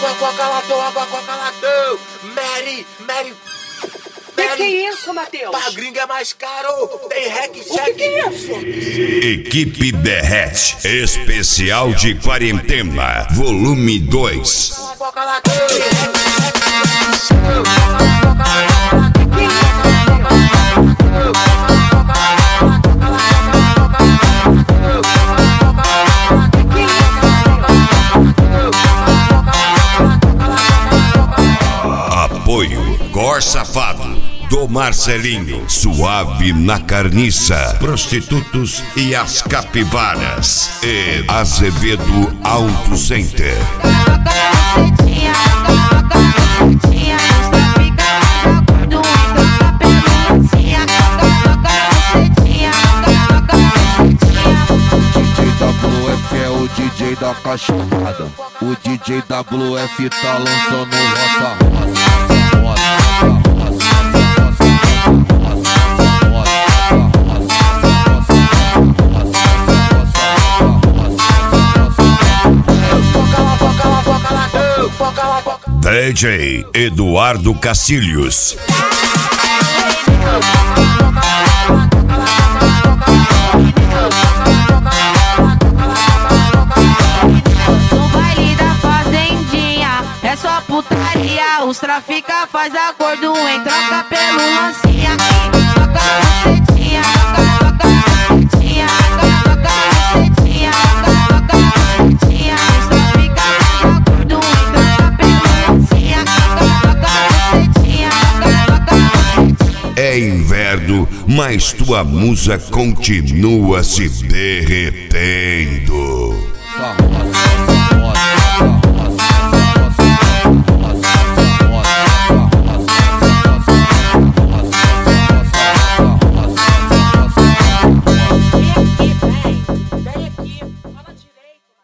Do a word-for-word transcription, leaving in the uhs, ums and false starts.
água, coca latão, água, coca latão. Mary, Mary. Que que é isso, Matheus? Pra gringa é mais caro. Tem hack, check. O que que é isso? Equipe Derrete, especial de quarentena, volume dois. Coca latão. Apoio Cor Safado, do Marcelinho, Suave na Carniça, Prostitutos e as Capivaras e Azevedo Auto Center. D J da cachorrada, o D J W F tá lançando roça, roça, roça, D J Eduardo Cacilhos. Putaria, os trafica faz acordo em troca pelo lancinha. Toca bucetinha, toca bucetinha, toca bucetinha, toca bucetinha. Os trafica faz acordo em troca pelo lancinha. Toca bucetinha, toca bucetinha. É inverno, mas tua musa continua se derretendo.